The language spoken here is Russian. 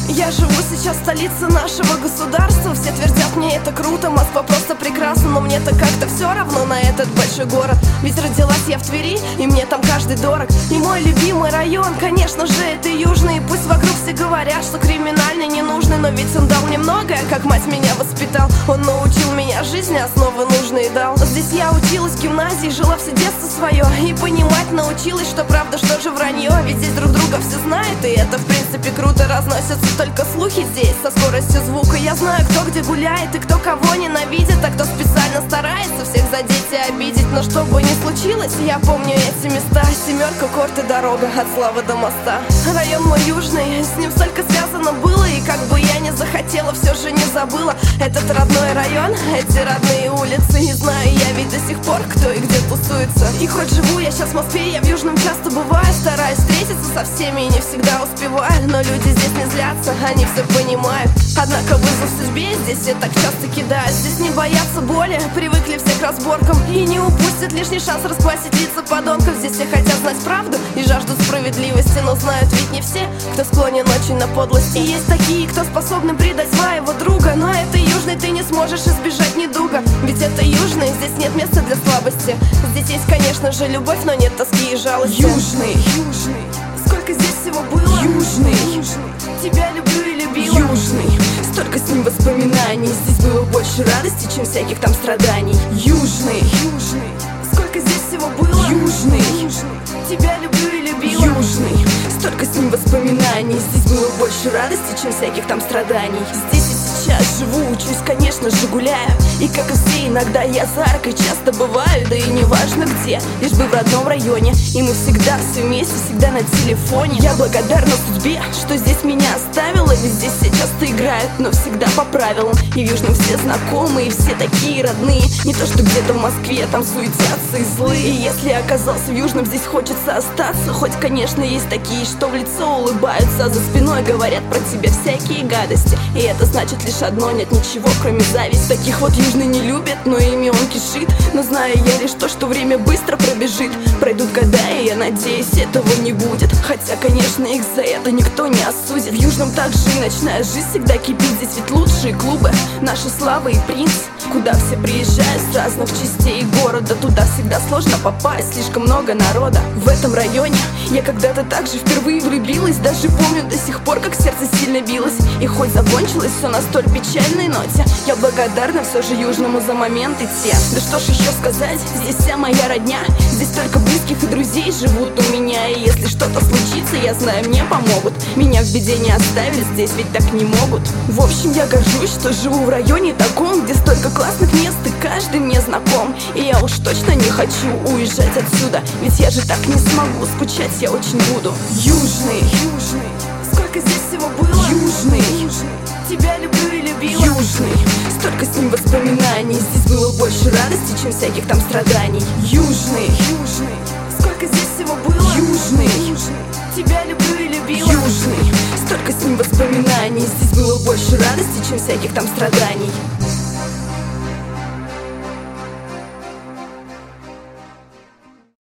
Я живу сейчас в столице нашего государства. Все твердят, мне это круто, Москва просто прекрасна. Но мне-то как-то все равно на этот большой город. Ведь родилась я в Твери, и мне там каждый дорог. И мой любимый район, конечно же, это Южный. И пусть вокруг все говорят, что криминальный не нужный, но ведь он дал мне многое, как мать меня воспитал. Он научил меня жизни, основы нужные дал. Здесь я училась в гимназии, жила все детство свое. И понимать научилась, что правда, что же вранье. Ведь здесь друг друга все знают, и это в принципе круто. Разносятся только слухи здесь со скоростью звука. Я знаю, кто где гуляет и кто кого ненавидит, а кто специально старается всех задеть и обидеть. Но что бы ни случилось, я помню эти места. Семерка, корт и дорога от Славы до моста. Район мой южный, с ним столько связано было. И как бы я не захотела, все же не забыла этот родной район, эти родные улицы. Не знаю я ведь до сих пор, кто и где тусуется. И хоть живу я сейчас в Москве, я в Южном часто бываю. Стараюсь встретиться со всеми и не всегда успеваю. Но люди здесь не злятся, они все понимают. Однако вызов судьбе здесь все так часто кидают. Здесь не боятся боли, привыкли все к разборкам. И не упустят лишний шанс расквасить лица подонков. Здесь все хотят знать правду и жаждут справедливости. Но знают ведь не все, кто склонен очень на подлость. И есть такие, кто способны предать своего друга. Но это Южный, ты не сможешь избежать недуга. Ведь это Южный, здесь нет места для слабости. Здесь есть, конечно же, любовь, но нет тоски и жалости. Южный, сколько здесь всего было. Южный, тебя люблю и любила. Южный, столько с ним воспоминаний. Здесь было больше радости, чем всяких там страданий. Южный, сколько здесь всего было. Южный, тебя люблю и любила. Южный, столько с ним воспоминаний. Здесь было больше радости, чем всяких там страданий. Здесь и сейчас живу, учусь, конечно же, гуляю. И как и все, иногда я за аркой часто бываю. Да и не важно где, лишь бы в родном районе. И мы всегда все вместе, всегда на телефоне. Я благодарна судьбе, что здесь меня оставила. Ведь здесь все часто играют, но всегда по правилам. И в Южном все знакомые, все такие родные. Не то что где-то в Москве, там суетятся и злые. И если оказался в Южном, здесь хочется остаться. Хоть, конечно, есть такие, что в лицо улыбаются, а за спиной говорят про тебя всякие гадости. И это значит лишь одно, нет ничего, кроме зависти. Таких вот Южный не любит, но ими он кишит. Но знаю я лишь то, что время быстро пробежит. Пройдут года, и я надеюсь, этого не будет. Хотя, конечно, их за это никто не осудит. В Южном также и ночная жизнь всегда кипит. Здесь ведь лучшие клубы, наша Слава и Принц. Куда все приезжают с разных частей города. Туда всегда сложно попасть, слишком много народа. В этом районе я когда-то также впервые влюбилась. Даже помню до сих пор, как сердце сильно билось. И хоть закончилось все на столь печальной ноте, я благодарна все же Южному за моменты те. Да что ж еще сказать, здесь вся моя родня. Здесь только близких и друзей живут у меня. И если что-то случится, я знаю, мне помогут. Меня в беде не оставили, здесь ведь так не могут. В общем, я горжусь, что живу в районе таком, где столько классных мест и каждый мне знаком. И я уж точно не хочу уезжать отсюда, ведь я же так не смогу, скучать я очень буду. Южный, сколько здесь всего было. Южный, тебя люблю и любила. Южный, столько с ним воспоминаний. Здесь было больше радости, чем всяких там страданий. Южный, сколько здесь всего было. Южный, тебя люблю и любила. Южный, столько с ним воспоминаний. Здесь было больше радости, чем всяких там страданий.